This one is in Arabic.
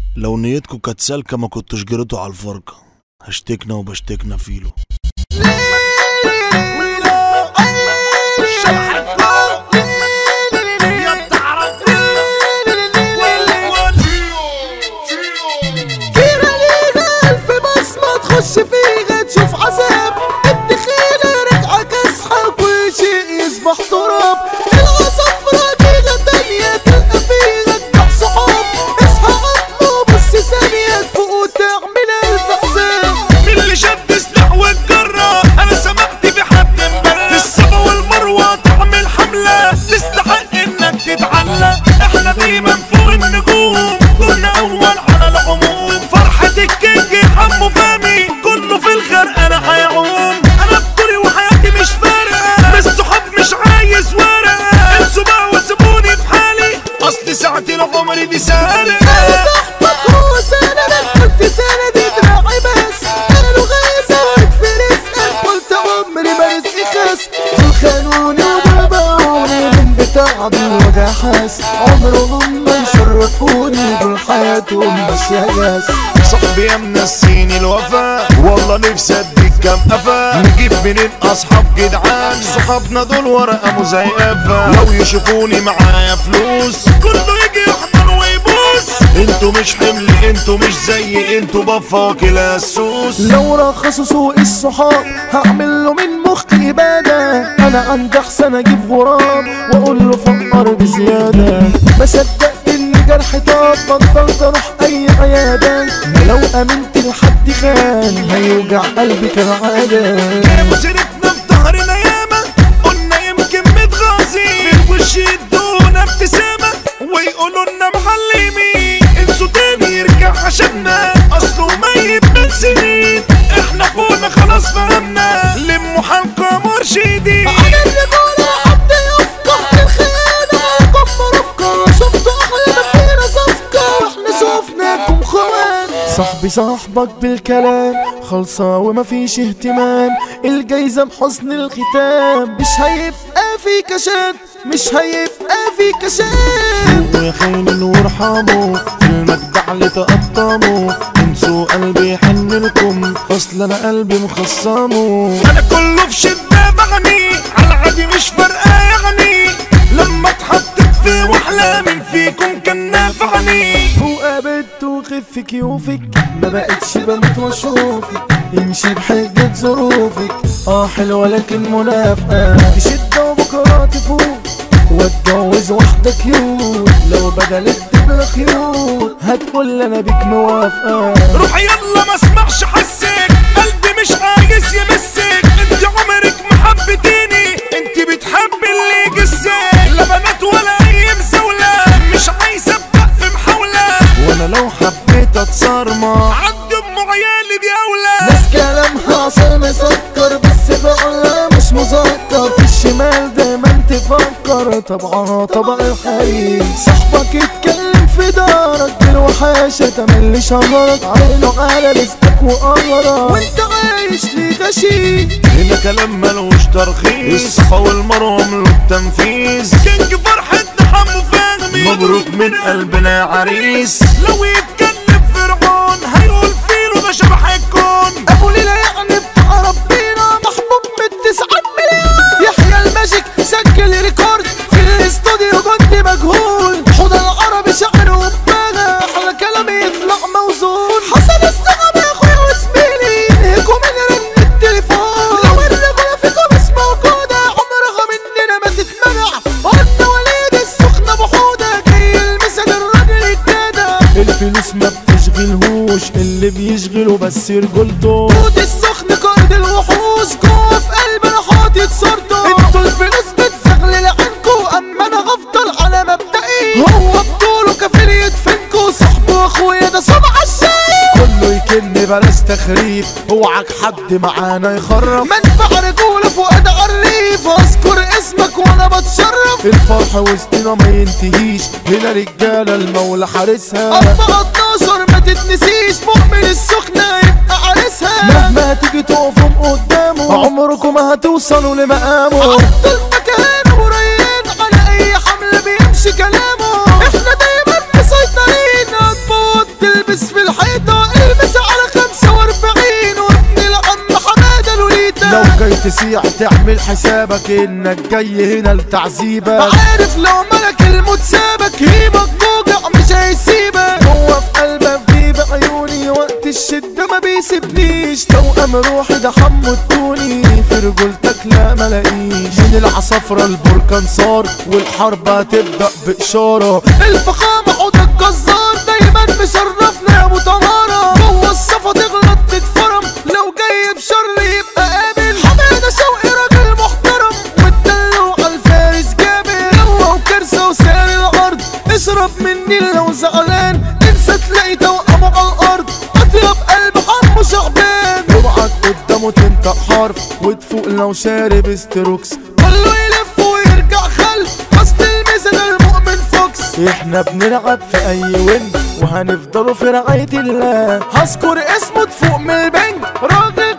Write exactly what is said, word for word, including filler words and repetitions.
لو نيتكو كانت سالكة ما كنتوش جريتوا على الفرقة. هشتكنا وبشتكنا فيلو. تخش فيها تشوف عذاب الدخيلة رجعة كسحة كل شيء يصبح تراب. العصفرة فيها تانية تلقى فيها تبع صحاب. اصحى عمو بس ثانية تفوق وتعمل الف حساب. مين اللي شد سلاح واتجرى؟ انا سمعت في حد امبارح في الصفا والمروة تعمل حملة تستحق انك تتعلق. احنا دايما فوق النجوم كنا اول على العموم. فرحة الكينج حمو فامي كله في الخرق انا هيعوم. انا بطولي وحياتي مش فارقة مش صحاب مش عايز ورقة. انسوا بقى وسيبوني في حالي اصل ساعتي العمر دي سالقة. انا صاحبك هو سنة قلت سنة دي دراعي بس. انا لو غيظك في رزقك قلت عمري ما رزقي خس. دول خانوني وضربوني من بتاع بالوجع حاس. عمرهم ما يشرفوني دول حياتهم ماشية جاس. صاحبي يا منسيني الوفا والله نفسي اديك كام قفا. نجيب منين اصحاب جدعان؟ صحابنا دول ورقه مزيفه. لو يشوفوني معايا فلوس كله يجي يحضر ويبوس. انتوا مش حمل انتوا مش زي انتوا بفاكل السوس. لو رخصوا سوق الصحاب هعمل له من مخي اباده. انا عندي احسن اجيب غراب واقول له فقر بزياده. ما صدقت ان جرحي طاب بطلت اروح اي عياده. لو امنت لحد خان هيوجع قلبي كالعاده. مسيرتنا في ظهرنا ياما قلنا يمكن متغاظين. في وش يدونا ابتسامه ويقولوا لنا معلمين. انسوا تاني يرجع عشاننا اصله ميت من سنين. احنا فوقنا خلاص فهمنا لموا حلقه مرشدين. على الرجوله حد يفقه الخيانه كم رفقه. شفتوا احلى ما فينا صفقه واحنا شوفناكم خوان. صاحبي صاحبك بالكلام خلصة ومفيش اهتمام. الجايزة بحسن الختام مش هيبقى في كشات مش هيبقى في كشات. يا خاين وارحموا في المجدع اللي تقطموا. انسوا قلبي يحن لكم اصل انا قلبي مخصمه. انا كله في شدة بغني على عادي مش فارقة يعني. لما اتحطت في وحلة من فيكم كان نافعني. فوق بنت وخف كيوفك ما بقتش بموت واشوفك. امشي بحجة ظروفك اه حلوة لكن منافقة. شدة وبكرة تفوق واتجوز واحدة كيوت. لو بدلت تبقى خيوط هتقول انا بيك موافقة. روحي يلا ما اسمعش حسك قلبي مش عايز يمسك. انت عمرك ما حبتيني انت بتحبي اللي يجسك. لا بنات ولا اي مزاولة مش عايزة ابدأ في محاولة. وانا لو حبيت اتصرمح عندي ام عيالي دي اولى. ناس كلامها عسل مسكر بس فعلا مش مذكر. في الشمال دايما تفكر طبعا طبع الحقيقي. صاحبك يتكلم في دارك بالوحاشة تملي شجرك. عينه على رزقك وقمرك وانت عايش ليه غشيم. هنا كلام ملوش ترخيص. الصفا والمروة ملوك تنفيذ. كينج فرحة حمو فهمي مبروك من قلبنا يا عريس. لو يتكلم فرعون هيقول فيلو ده شبح الكون. ابو ليلى يعني بتاع ربنا محبوب بالتسعة مليون. يحيى الماجيك سجل ريكورد في الاستوديو كنت مجهول. حوض العربي شعر وباغة احلى كلامي يطلع موزون. حسن الصعب يا اخويا وزميلي انهكوا من رن التليفون. لو الرجولة فيكم مش موجودة عمرها مننا ما تتمنع. قلنا وليد السخنة بحودة جاي المسد الراجل الجدع. الفلوس ما بتشغلهوش اللي بيشغله بس رجولته. توت السخن قائد الوحوش جوه في قلبنا حاطط صورته. انتوا الفلوس بتزغلل عنكو اما انا هفضل على مبدئي. هو بطوله كفيل يدفنكو صاحبه اخويا ده سمع الشاي. كله يكن بلاش تخريف اوعك حد معانا يخرف. منبع رجوله فؤاد عريف اذكر اسمك وانا بتشرف. الفرح وسطنا ما ينتهيش هنا رجاله المولى حارسها. أربعة اتناشر ما تتنسيش مؤمن السخنة يبقى عريسها. مهما تيجي تقفوا قدامه عمركم ما هتوصلوا لمقامه. عبد المكان وريان على اي حمل بيمشي كلامه. احنا دايما مسيطرين هتفوت تسيع تعمل حسابك انك جاي هنا لتعذيبك. عارف لو ملك الموت سابك هيبك موجع مش هيسيبك. هو في قلبك في بعيوني وقت الشدة ما بيسيبنيش. توأم روحي ده حمو التوني في رجولتك لا ملاقيش. من العصافرة البركان صار والحرب هتبدأ بإشارة. الفخامة حوض الجزار دايما مشرفنا يا ابو طهارة. جوه الصفا تغلط تتفرم لو جاي بشر يبقى قابل. حمادة شوقي راجل محترم والدلوع الفارس جابر. قوة وكرسة وسائر الارض اشرب مني لو زعلان انسى تلاقي توأمه على الارض. اطيب قلب حمو شعبان اوعك قدامه تنطق حرف وتفوق لو شارب استروكس. كله يلف ويرجع خلف اصل الميزان المؤمن فوكس. احنا بنلعب في اي وين وهنفضلوا في رعاية الله. هذكر اسمه تفوق من البنج راجل